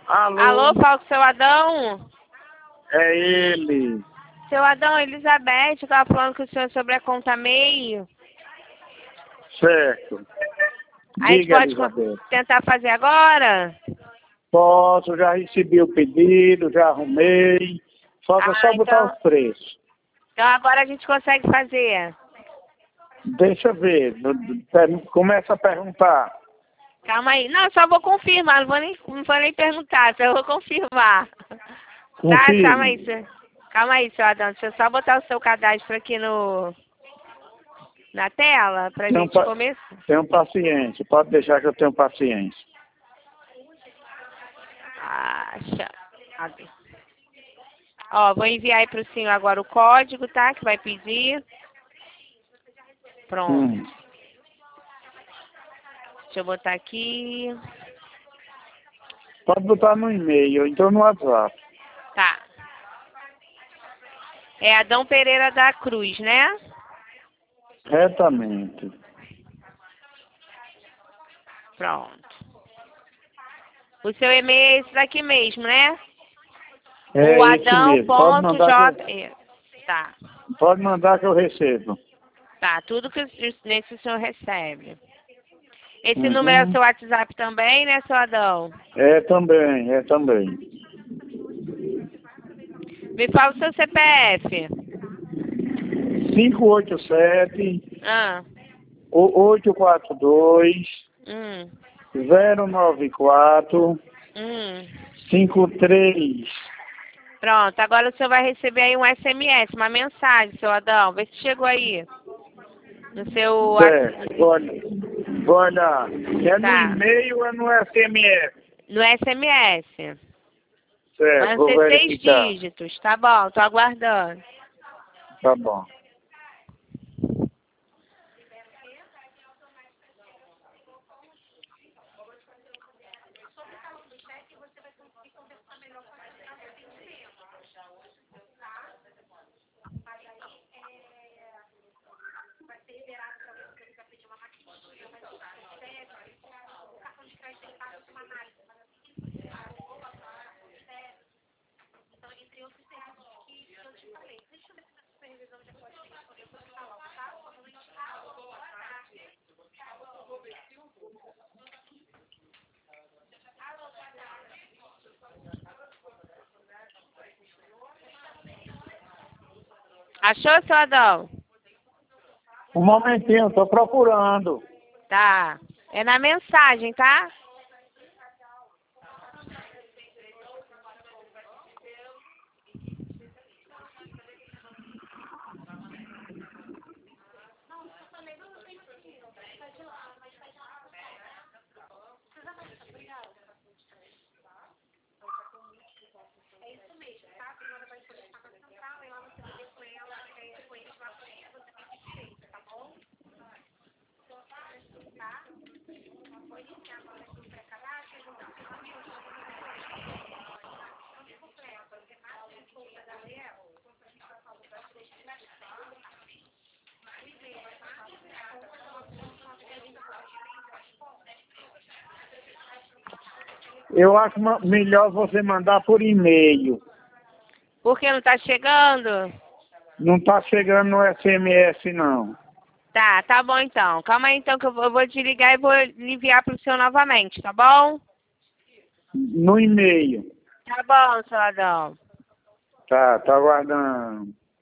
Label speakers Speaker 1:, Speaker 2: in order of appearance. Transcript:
Speaker 1: Alô?
Speaker 2: Alô, fala com o seu Adão?
Speaker 1: É ele.
Speaker 2: Seu Adão, Elizabeth, eu tava falando com o senhor sobre a conta MEI.
Speaker 1: Certo.
Speaker 2: A gente
Speaker 1: Diga,
Speaker 2: pode
Speaker 1: Elizabeth.
Speaker 2: tentar fazer agora?
Speaker 1: Posso, já recebi o pedido, já arrumei. Falta só botar
Speaker 2: então
Speaker 1: os preços.
Speaker 2: agora a gente consegue fazer.
Speaker 1: Deixa eu ver. Começa a perguntar.
Speaker 2: Calma aí. Não, só vou confirmar, não vou nem perguntar, só vou confirmar. Tá, calma aí, calma aí, seu Adão. Deixa eu só botar o seu cadastro aqui na tela pra gente começar.
Speaker 1: Tenho paciência. Pode deixar que eu tenho paciência.
Speaker 2: Acha. Ó, vou enviar aí pro senhor agora o código, tá? Que vai pedir. Pronto. Deixa eu botar aqui.
Speaker 1: Pode botar no e-mail, então no WhatsApp.
Speaker 2: Tá. É Adão Pereira da Cruz, né?
Speaker 1: Retamente.
Speaker 2: Pronto. O seu e-mail é esse daqui mesmo, né?
Speaker 1: É
Speaker 2: o
Speaker 1: esse mesmo.
Speaker 2: Adão.j. Tá.
Speaker 1: Pode mandar que eu recebo.
Speaker 2: Tá, tudo que nesse o senhor recebe. Esse número é o seu WhatsApp também, né, seu Adão?
Speaker 1: É também.
Speaker 2: Me fala o seu CPF.
Speaker 1: 587
Speaker 2: Ah.
Speaker 1: 842 094 53.
Speaker 2: Pronto, agora o senhor vai receber aí um SMS, uma mensagem, seu Adão. Vê se chegou aí. No seu
Speaker 1: Certo, olha, é no e-mail ou é no SMS?
Speaker 2: No SMS.
Speaker 1: Certo,
Speaker 2: Vai
Speaker 1: vou
Speaker 2: ser 6
Speaker 1: verificar.
Speaker 2: dígitos, tá bom, tô aguardando.
Speaker 1: Tá bom.
Speaker 2: Achou, seu Adão?
Speaker 1: Um momentinho, tô procurando.
Speaker 2: Tá. É na mensagem, tá?
Speaker 1: Eu acho melhor você mandar por e-mail.
Speaker 2: Por que não tá chegando?
Speaker 1: Não tá chegando no SMS, não.
Speaker 2: Tá bom então. Calma aí então que eu vou desligar e vou enviar pro senhor novamente, tá bom?
Speaker 1: No e-mail.
Speaker 2: Tá bom, seu Adão.
Speaker 1: Tá aguardando.